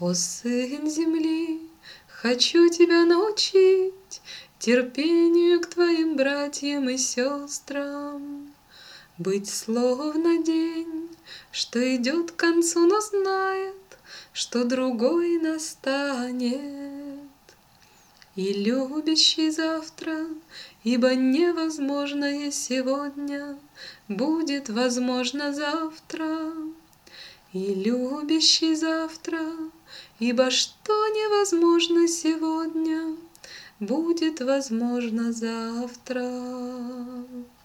О, сын земли, хочу тебя научить терпению к твоим братьям и сестрам. Быть словно день, что идет к концу, но знает, что другой настанет. И любящий завтра, ибо невозможное сегодня будет возможно завтра. И любящий завтра, ибо что невозможно сегодня будет возможно завтра.